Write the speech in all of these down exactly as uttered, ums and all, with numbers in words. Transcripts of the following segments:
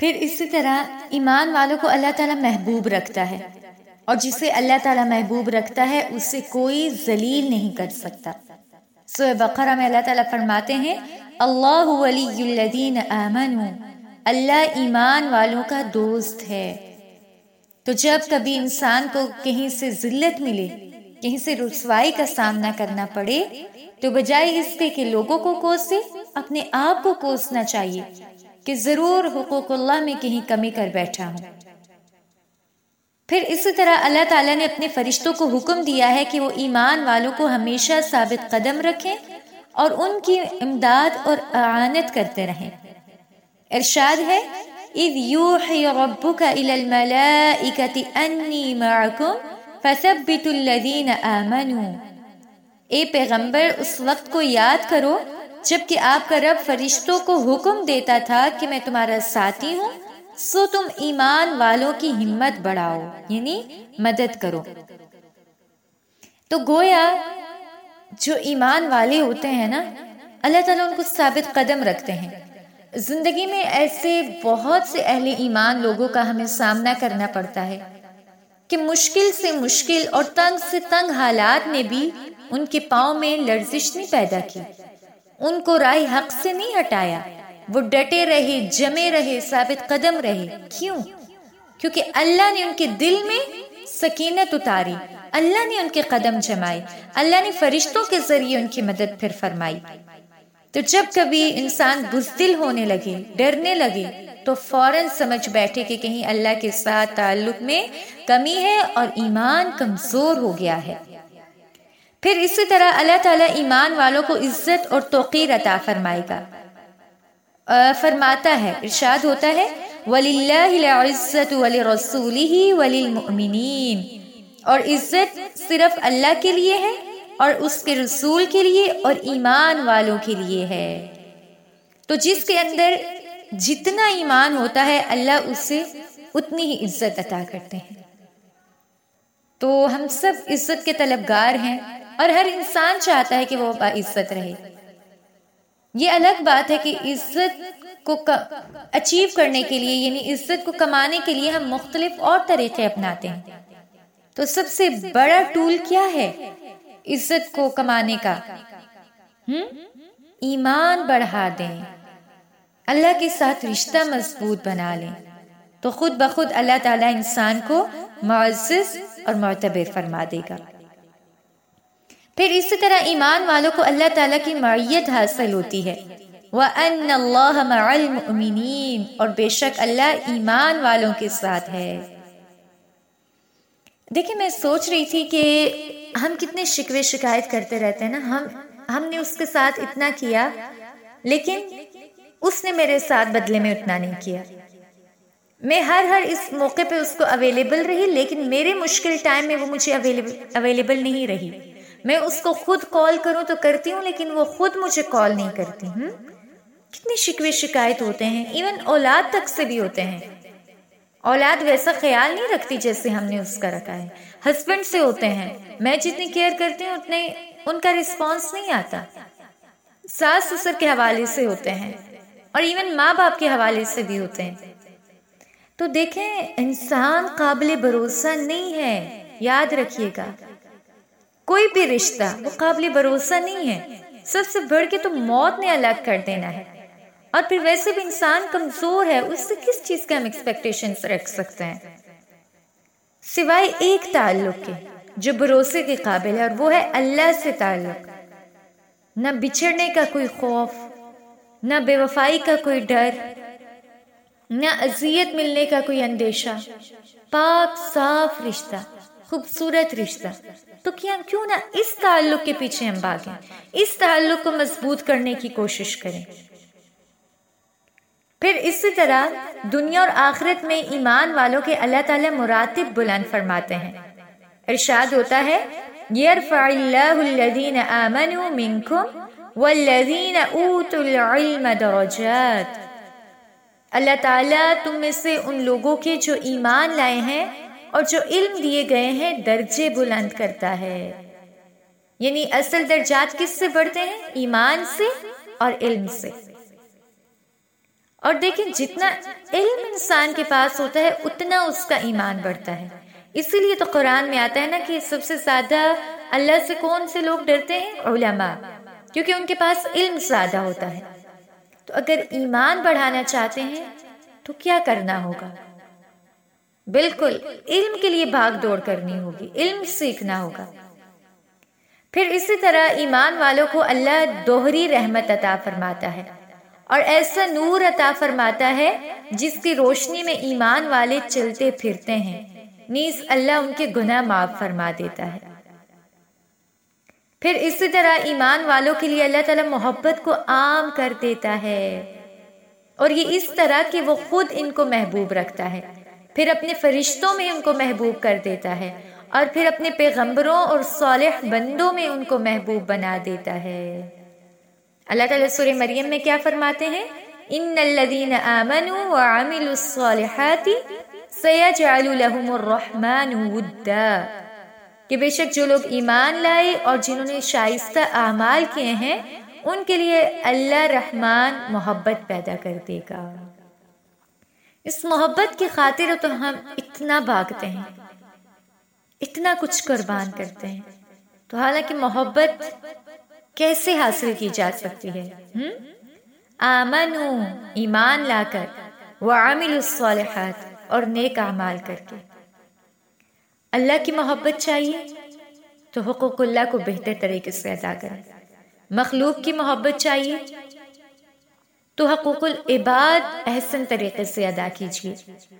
پھر اسی طرح ایمان والوں کو اللہ تعالیٰ محبوب رکھتا ہے، اور جسے اللہ تعالیٰ محبوب رکھتا ہے اسے کوئی ذلیل نہیں کر سکتا۔ سورہ بقرہ میں اللہ تعالیٰ فرماتے ہیں اللہ ولی الذین آمنوا، اللہ ایمان والوں کا دوست ہے۔ تو جب کبھی انسان کو کہیں سے ذلت ملے، کہیں سے رسوائی کا سامنا کرنا پڑے، تو بجائے اس کے کہ لوگوں کو کوسے، اپنے آپ کو کوسنا چاہیے کہ ضرور حقوق اللہ میں کہیں کمی کر بیٹھا ہوں۔ پھر اسی طرح اللہ تعالیٰ نے اپنے فرشتوں کو حکم دیا ہے کہ وہ ایمان والوں کو ہمیشہ ثابت قدم رکھیں اور ان کی امداد اور اعانت کرتے رہیں۔ ارشاد ہے اذ یوحی ربک الی الملائکۃ انی معکم فثبتوا الذین آمنوا، اے پیغمبر اس وقت کو یاد کرو جب کہ آپ کا رب فرشتوں کو حکم دیتا تھا کہ میں تمہارا ساتھی ہوں، سو تم ایمان والوں کی ہمت بڑھاؤ، یعنی مدد کرو۔ تو گویا جو ایمان والے ہوتے ہیں نا، اللہ تعالیٰ ان کو ثابت قدم رکھتے ہیں۔ زندگی میں ایسے بہت سے اہل ایمان لوگوں کا ہمیں سامنا کرنا پڑتا ہے کہ مشکل سے مشکل اور تنگ سے تنگ حالات نے بھی ان کے پاؤں میں لرزش نہیں پیدا کی، ان کو راہ حق سے نہیں ہٹایا، وہ ڈٹے رہے، جمے رہے، ثابت قدم رہے۔ کیوں؟ کیونکہ اللہ نے ان کے دل میں سکینت اتاری، اللہ نے ان کے قدم جمائے، اللہ نے فرشتوں کے ذریعے ان کی مدد پھر فرمائی۔ تو جب کبھی انسان بزدل ہونے لگے، ڈرنے لگے، تو فوراً سمجھ بیٹھے کہ کہیں اللہ کے ساتھ تعلق میں کمی ہے اور ایمان کمزور ہو گیا ہے۔ پھر اسی طرح اللہ تعالیٰ ایمان والوں کو عزت اور توقیر عطا فرمائے گا۔ فرماتا ہے، ارشاد ہوتا ہے وَلِلَّهِ الْعِزَّةُ وَلِرَسُولِهِ وَلِلْمُؤْمِنِينَ، اور عزت صرف اللہ کے لیے ہے اور اس کے رسول کے لیے اور ایمان والوں کے لیے ہے۔ تو جس کے اندر جتنا ایمان ہوتا ہے اللہ اسے اتنی ہی عزت عطا کرتے ہیں۔ تو ہم سب عزت کے طلبگار ہیں اور ہر انسان چاہتا ہے کہ وہ باعزت رہے۔ یہ الگ بات ہے کہ عزت کو اچیو کرنے کے لیے، یعنی عزت کو کمانے کے لیے ہم مختلف اور طریقے اپناتے ہیں۔ تو سب سے بڑا ٹول کیا ہے عزت کو کمانے کا؟ ہم ایمان بڑھا دیں، اللہ کے ساتھ رشتہ مضبوط بنا لیں، تو خود بخود اللہ تعالیٰ انسان کو معزز اور معتبر فرما دے گا۔ پھر اسی طرح ایمان والوں کو اللہ تعالیٰ کی معیت حاصل ہوتی ہے، وَأَنَّ اللَّهَ مَعَ الْمُؤْمِنِينَ، اور بے شک اللہ ایمان والوں کے ساتھ ہے۔ دیکھیں میں سوچ رہی تھی کہ ہم کتنے شکوے شکایت کرتے رہتے ہیں نا، ہم ہم نے اس کے ساتھ اتنا کیا لیکن اس نے میرے ساتھ بدلے میں اتنا نہیں کیا، میں ہر ہر اس موقع پہ اس کو اویلیبل رہی لیکن میرے مشکل ٹائم میں وہ مجھے اویلیبل نہیں رہی، میں اس کو خود کال کروں تو کرتی ہوں لیکن وہ خود مجھے کال نہیں کرتی۔ ہم کتنے شکوے شکایت ہوتے ہیں، ایون اولاد تک سے بھی ہوتے ہیں۔ اولاد ویسا خیال نہیں رکھتی جیسے ہم نے اس کا رکھا ہے، ہسبینڈ سے ہوتے ہیں، میں جتنی کیئر کرتی ہوں اتنے ان کا رسپانس نہیں آتا، ساس سسر کے حوالے سے ہوتے ہیں اور ایون ماں باپ کے حوالے سے بھی ہوتے ہیں۔ تو دیکھیں انسان قابل بھروسہ نہیں ہے، یاد رکھیے گا، کوئی بھی رشتہ وہ قابل بھروسہ نہیں ہے، سب سے بڑھ کے تو موت نے الگ کر دینا ہے، اور پھر ویسے بھی انسان کمزور ہے، اس سے کس چیز کا ہم ایکسپیکٹیشنز رکھ سکتے ہیں سوائے ایک تعلق کے جو بھروسے کے قابل ہے، اور وہ ہے اللہ سے تعلق۔ نہ بچھڑنے کا کوئی خوف، نہ بے وفائی کا کوئی ڈر، نہ اذیت ملنے کا کوئی اندیشہ، پاک صاف رشتہ، خوبصورت رشتہ۔ تو کیا کیوں نہ اس تعلق کے پیچھے ہم بھاگیں، اس تعلق کو مضبوط کرنے کی کوشش کریں۔ پھر اسی طرح دنیا اور آخرت میں ایمان والوں کے اللہ تعالیٰ مراتب بلند فرماتے ہیں۔ ارشاد ہوتا ہے یرفع اللہ الذین آمنوا منکم والذین اوتوا العلم درجات، اللہ تعالیٰ تم میں سے ان لوگوں کے جو ایمان لائے ہیں اور جو علم دیے گئے ہیں درجے بلند کرتا ہے۔ یعنی اصل درجات کس سے بڑھتے ہیں؟ ایمان سے اور علم سے۔ اور دیکھیں جتنا علم انسان کے پاس ہوتا ہے اتنا اس کا ایمان بڑھتا ہے. اسی لیے تو قرآن میں آتا ہے نا کہ سب سے زیادہ اللہ سے کون سے لوگ ڈرتے ہیں؟ علماء، کیونکہ ان کے پاس علم زیادہ ہوتا ہے. تو اگر ایمان بڑھانا چاہتے ہیں تو کیا کرنا ہوگا؟ بالکل علم کے لیے بھاگ دوڑ کرنی ہوگی، علم سیکھنا ہوگا. پھر اسی طرح ایمان والوں کو اللہ دوہری رحمت عطا فرماتا ہے اور ایسا نور عطا فرماتا ہے جس کی روشنی میں ایمان والے چلتے پھرتے ہیں، نیز اللہ ان کے گناہ معاف فرما دیتا ہے. پھر اسی طرح ایمان والوں کے لیے اللہ تعالیٰ محبت کو عام کر دیتا ہے، اور یہ اس طرح کہ وہ خود ان کو محبوب رکھتا ہے، پھر اپنے فرشتوں میں ان کو محبوب کر دیتا ہے، اور پھر اپنے پیغمبروں اور صالح بندوں میں ان کو محبوب بنا دیتا ہے. اللہ تعالیٰ سورہ مریم میں کیا فرماتے ہیں؟ ان الذین آمنوا وعملوا الصالحات سیجعل لهم الرحمن ودا، کہ بے شک جو لوگ ایمان لائے اور جنہوں نے شائستہ اعمال کیے ہیں ان کے لیے اللہ رحمان محبت پیدا کر دے گا. اس محبت کی خاطر تو ہم اتنا بھاگتے ہیں، اتنا کچھ قربان کرتے ہیں. تو حالانکہ محبت کیسے حاصل کی جا سکتی ہے؟ ہم آمنو، ایمان لا کر، وعملوا الصالحات، اور نیک اعمال کر کے. اللہ کی محبت چاہیے تو حقوق اللہ کو بہتر طریقے سے ادا کریں. مخلوق کی محبت چاہیے تو حقوق العباد احسن طریقے سے ادا کیجیے.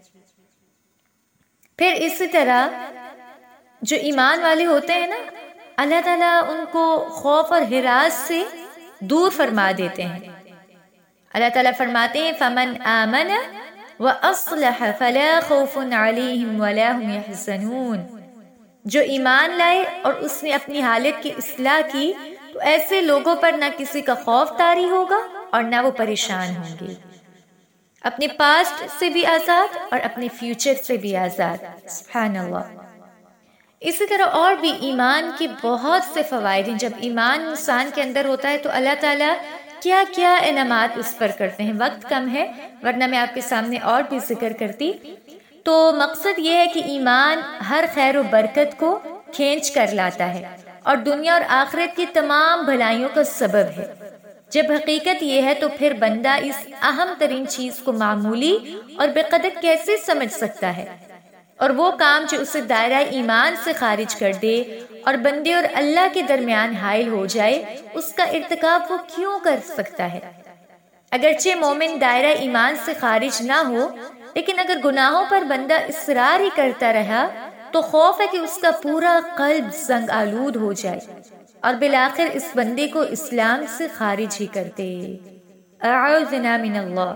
پھر اسی طرح جو ایمان والے ہوتے ہیں نا، اللہ تعالیٰ ان کو خوف اور ہراس سے دور فرما دیتے ہیں. اللہ تعالیٰ فرماتے ہیں فَمَنْ آمَنَ وَأَصْلَحَ فَلَا خَوْفٌ عَلَيْهِمْ وَلَا هُمْ يَحْزَنُونَ، جو ایمان لائے اور اس نے اپنی حالت کی اصلاح کی تو ایسے لوگوں پر نہ کسی کا خوف طاری ہوگا اور نہ وہ پریشان ہوں گے، اپنے پاسٹ سے بھی آزاد اور اپنے فیوچر سے بھی آزاد. سبحان اللہ. اسی طرح اور بھی ایمان کے بہت سے فوائد ہیں. جب ایمان انسان کے اندر ہوتا ہے تو اللہ تعالیٰ کیا کیا انعامات اس پر کرتے ہیں. وقت کم ہے ورنہ میں آپ کے سامنے اور بھی ذکر کرتی. تو مقصد یہ ہے کہ ایمان ہر خیر و برکت کو کھینچ کر لاتا ہے اور دنیا اور آخرت کی تمام بھلائیوں کا سبب ہے. جب حقیقت یہ ہے تو پھر بندہ اس اہم ترین چیز کو معمولی اور بے قدر کیسے سمجھ سکتا ہے؟ اور وہ کام جو اسے دائرہ ایمان سے خارج کر دے اور بندے اور اللہ کے درمیان حائل ہو جائے، اس کا ارتکاب وہ کیوں کر سکتا ہے؟ اگرچہ مومن دائرہ ایمان سے خارج نہ ہو، لیکن اگر گناہوں پر بندہ اصرار ہی کرتا رہا تو خوف ہے کہ اس کا پورا قلب زنگ آلود ہو جائے اور بالآخر اس بندے کو اسلام سے خارج ہی کر دے. اعوذنا من اللہ.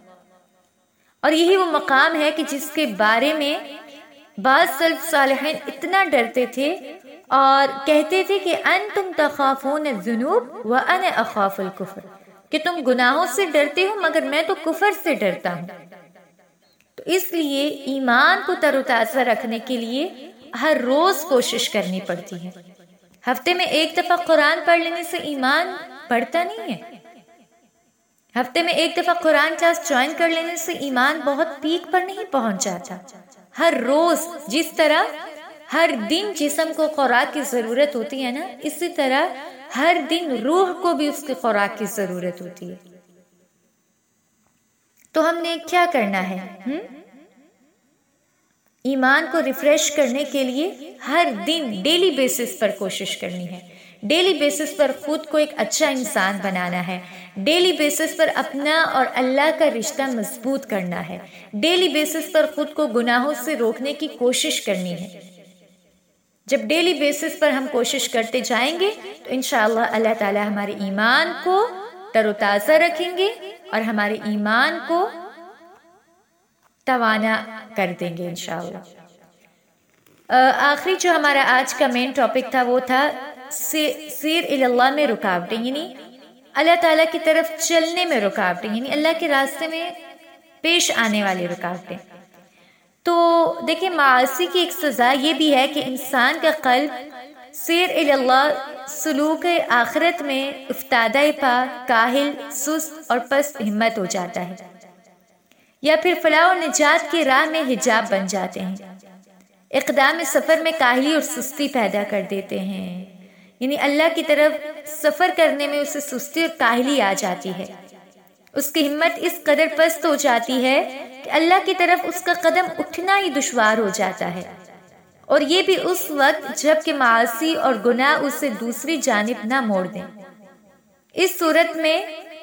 اور یہی وہ مقام ہے کہ جس کے بارے میں بعض سلف صالحین اتنا ڈرتے تھے اور کہتے تھے کہ انتم تخافون الذنوب وانا اخاف الکفر، کہ تم گناہوں سے ڈرتے ہو مگر میں تو کفر سے ڈرتا ہوں. تو اس لیے ایمان کو تر و تازہ رکھنے کے لیے ہر روز کوشش کرنی پڑتی ہے. ہفتے میں ایک دفعہ قرآن پڑھ لینے سے ایمان بڑھتا نہیں ہے. ہفتے میں ایک دفعہ قرآن کلاس جوائن کر لینے سے ایمان بہت پیک پر نہیں پہنچ جاتا. ہر روز جس طرح ہر دن جسم کو خوراک کی ضرورت ہوتی ہے نا، اسی طرح ہر دن روح کو بھی اس کی خوراک کی ضرورت ہوتی ہے. تو ہم نے کیا کرنا ہے؟ ہم ایمان کو ریفریش کرنے کے لیے ہر دن ڈیلی بیسس پر کوشش کرنی ہے. ڈیلی بیسس پر خود کو ایک اچھا انسان بنانا ہے. ڈیلی بیسس پر اپنا اور اللہ کا رشتہ مضبوط کرنا ہے. ڈیلی بیسس پر خود کو گناہوں سے روکنے کی کوشش کرنی ہے. جب ڈیلی بیسس پر ہم کوشش کرتے جائیں گے تو انشاءاللہ اللہ تعالی ہمارے ایمان کو تر و تازہ رکھیں گے اور ہمارے ایمان کو توانا کر دیں گے انشاءاللہ. آخری جو ہمارا آج کا مین ٹاپک تھا وہ تھا سیر اللہ میں رکاوٹیں، یعنی اللہ تعالیٰ کی طرف چلنے میں رکاوٹیں، یعنی اللہ کے راستے میں پیش آنے والی رکاوٹیں. تو دیکھیں معاصی کی ایک سزا یہ بھی ہے کہ انسان کا قلب سیر اللہ سلوک آخرت میں افتادہ پا، کاہل، سست اور پست ہمت ہو جاتا ہے. یا پھر فلاح و نجات کی راہ میں حجاب بن جاتے ہیں، اقدام سفر میں کاہلی اور سستی پیدا کر دیتے ہیں، یعنی اللہ کی طرف سفر کرنے میں اسے سستی اور کاہلی آ جاتی ہے، اس کی ہمت اس قدر پست ہو جاتی ہے کہ اللہ کی طرف اس کا قدم اٹھنا ہی دشوار ہو جاتا ہے، اور یہ بھی اس وقت جب کہ معاصی اور گناہ اسے دوسری جانب نہ موڑ دیں۔ اس صورت میں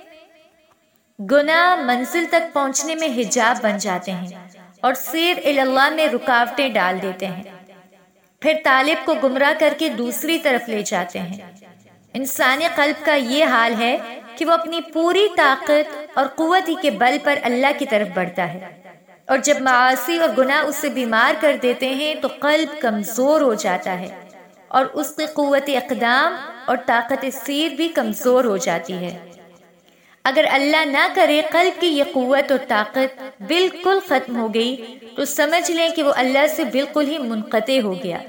گناہ منزل تک پہنچنے میں حجاب بن جاتے ہیں اور سیر اللہ میں رکاوٹیں ڈال دیتے ہیں، پھر طالب کو گمراہ کر کے دوسری طرف لے جاتے ہیں۔ انسانی قلب کا یہ حال ہے کہ وہ اپنی پوری طاقت اور قوت ہی کے بل پر اللہ کی طرف بڑھتا ہے، اور جب معاصی اور گناہ اسے بیمار کر دیتے ہیں تو قلب کمزور ہو جاتا ہے اور اس کی قوت اقدام اور طاقت سیر بھی کمزور ہو جاتی ہے۔ اگر اللہ نہ کرے قلب کی یہ قوت اور طاقت بالکل ختم ہو گئی تو سمجھ لیں کہ وہ اللہ سے بالکل ہی منقطع ہو گیا۔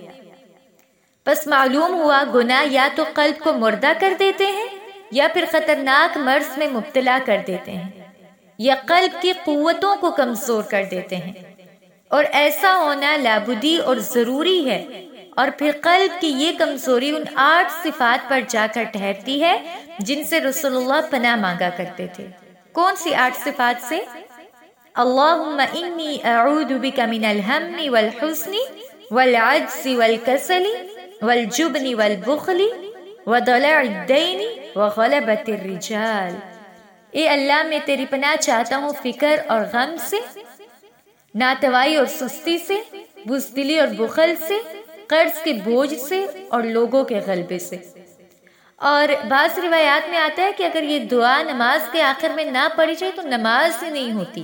بس معلوم ہوا گناہ یا تو قلب کو مردہ کر دیتے ہیں یا پھر خطرناک مرض میں مبتلا کر دیتے ہیں، یا قلب کی قوتوں کو کمزور کر دیتے ہیں، اور ایسا ہونا لابدی اور ضروری ہے۔ اور پھر قلب کی یہ کمزوری ان آٹھ صفات پر جا کر ٹھہرتی ہے جن سے رسول اللہ پناہ مانگا کرتے تھے۔ کون سی آٹھ صفات سے؟ اللہم انی اعوذ بک من الہم والحزن والعجز والکسل والجبن والبخل وضلع الدین وغلبۃ الرجال۔ اے اللہ میں تیری پناہ چاہتا ہوں فکر اور غم سے، ناتوائی اور سستی سے، بزدلی اور بخل سے، قرض کے بوجھ سے اور لوگوں کے غلبے سے۔ اور بعض روایات میں آتا ہے کہ اگر یہ دعا نماز کے آخر میں نہ پڑھی جائے تو نماز ہی نہیں ہوتی۔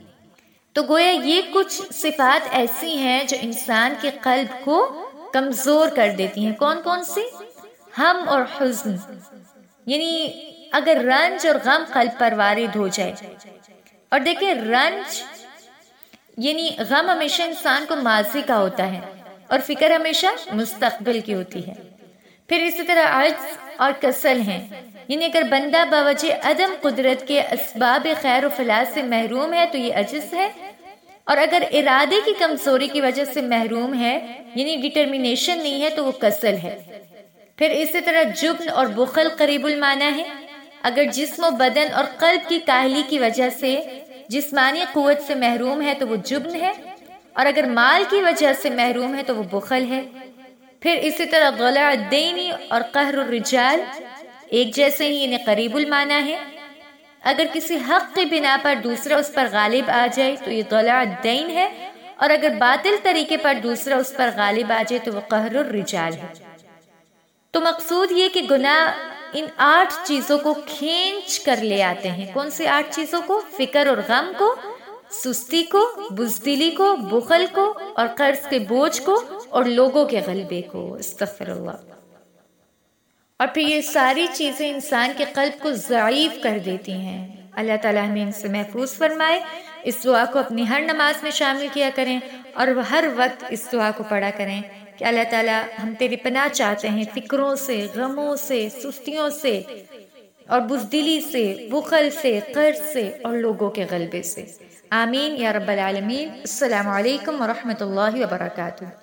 تو گویا یہ کچھ صفات ایسی ہیں جو انسان کے قلب کو کمزور کر دیتی ہیں۔ کون کون سی؟ ہم اور حزن، یعنی اگر رنج اور غم قلب پر وارد ہو جائے، اور دیکھیں رنج یعنی غم ہمیشہ انسان کو ماضی کا ہوتا ہے اور فکر ہمیشہ مستقبل کی ہوتی ہے۔ پھر اسی طرح عجز اور کسل ہیں، یعنی اگر بندہ بوجہ عدم قدرت کے اسباب خیر و فلاح سے محروم ہے تو یہ عجز ہے، اور اگر ارادے کی کمزوری کی وجہ سے محروم ہے یعنی ڈٹرمینیشن نہیں ہے تو وہ کسل ہے۔ پھر اسی طرح جبن اور بخل قریب المعنی ہے، اگر جسم و بدن اور قلب کی کاہلی کی وجہ سے جسمانی قوت سے محروم ہے تو وہ جبن ہے، اور اگر مال کی وجہ سے محروم ہے تو وہ بخل ہے۔ پھر اسی طرح ضلع الدین اور قہر الرجال ایک جیسے ہی انہیں قریب المعنی ہے، اگر کسی حق کی بنا پر دوسرا اس پر غالب آ جائے تو یہ ضلع الدین ہے، اور اگر باطل طریقے پر دوسرا اس پر غالب آ جائے تو وہ قہر الرجال ہے۔ تو مقصود یہ کہ گناہ ان آٹھ چیزوں کو کھینچ کر لے آتے ہیں۔ کون سی آٹھ چیزوں کو؟ فکر اور غم کو، سستی کو، بزدلی کو، بخل کو، اور قرض کے بوجھ کو، اور لوگوں کے غلبے کو۔ استغفر اللہ۔ اور پھر یہ ساری چیزیں انسان کے قلب کو ضعیف کر دیتی ہیں۔ اللہ تعالیٰ ہمیں ان سے محفوظ فرمائے۔ اس دعا کو اپنی ہر نماز میں شامل کیا کریں اور ہر وقت اس دعا کو پڑھا کریں کہ اللہ تعالیٰ ہم تیری پناہ چاہتے ہیں فکروں سے، غموں سے، سستیوں سے، اور بزدلی سے، بخل سے، قرض سے، اور لوگوں کے غلبے سے۔ آمین یا رب العالمین۔ السلام علیکم ورحمۃ اللہ وبرکاتہ۔